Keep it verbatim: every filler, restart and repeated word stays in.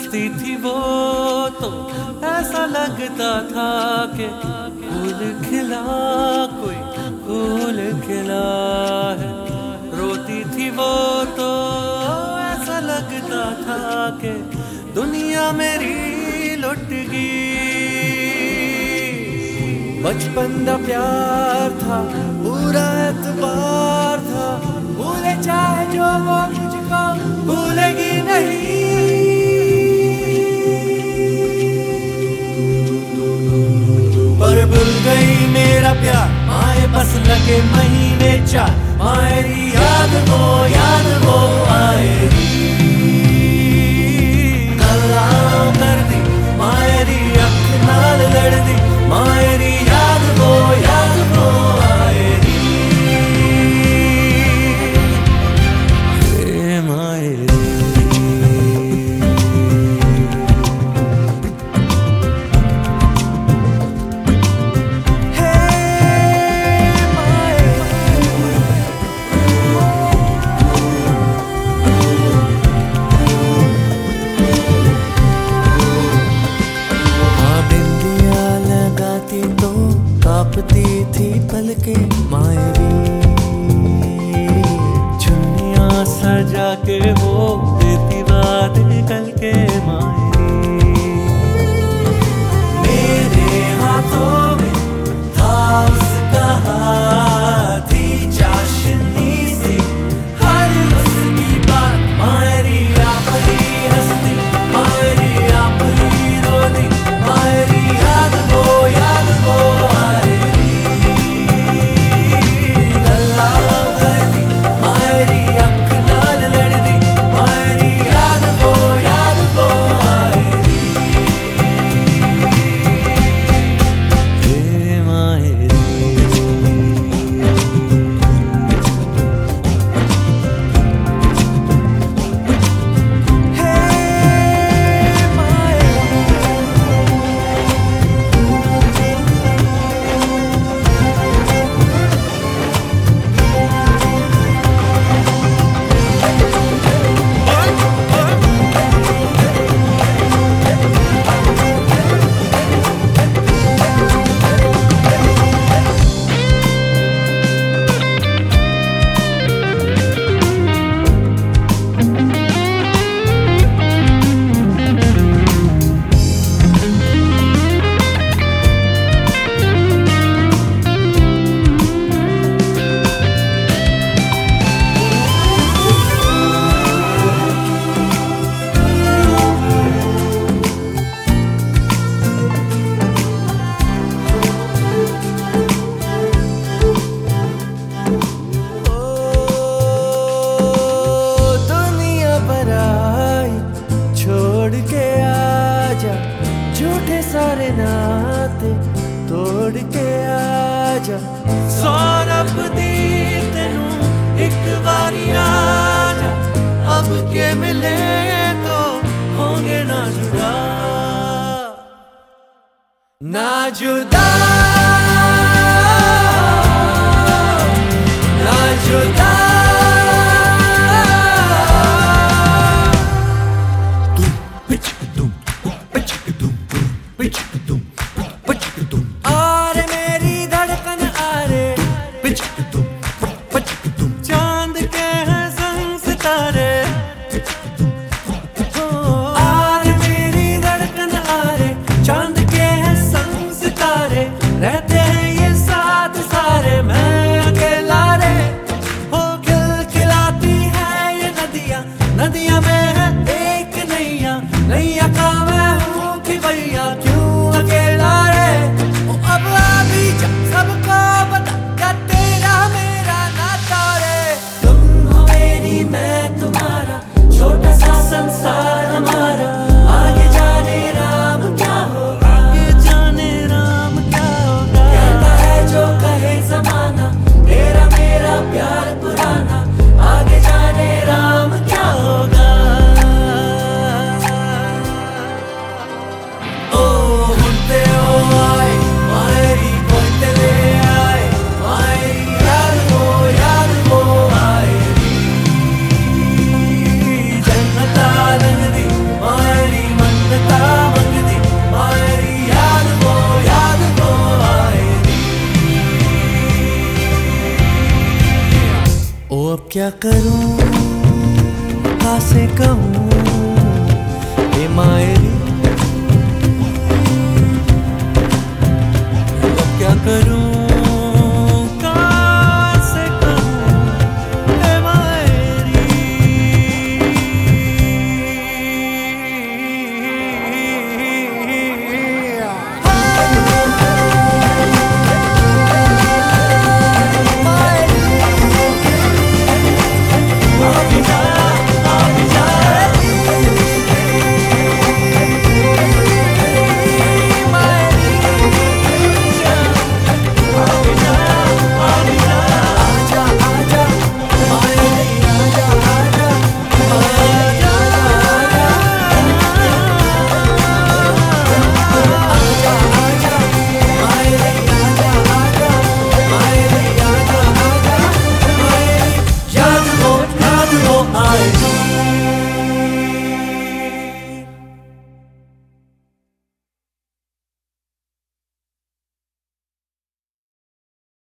हंसती थी वो तो ऐसा लगता था कि फूल खिला कोई फूल खिला है। रोती थी वो तो ऐसा लगता था कि दुनिया मेरी लुट गई। बचपन दा प्यार था, पूरा एतबार था, भूले चाहे जो वो मुझको भूलेगी नहीं। पर भूल गई मेरा प्यार, आए बस लगे महीने चार, मायरी याद वो याद वो आएगी। गल्लां कर दी मायरी अख नाल लड़ दी, मायरी याद वो याद वो आएगी। ए मायरी कांपती थी पलके मायरी, चुन्नियां सजा के वो देती बात निकल के मायरी। मेरे हाथों में था उसका हाथ, थी चाशनी सी हर उसकी बात। मायरी आप ही हंसती, मायरी आप ही रोती, मायरी याद वो याद वो झूठे सारे नाते तोड़ के आजा। सौरभ दी तेनू एक बारी आजा, अब के मिले तो होंगे ना जुदा ना जुदा ना जुदा। आरे मेरी धड़कन आरे, चांद के हैं संग सितारे। आरे मेरी धड़कन आरे, चांद के हैं संग सितारे। रहते हैं ये साथ सारे, मैं अकेला रे हो अब क्या करूं, कहाँ से कहूं हे मायरी, अब क्या करूं।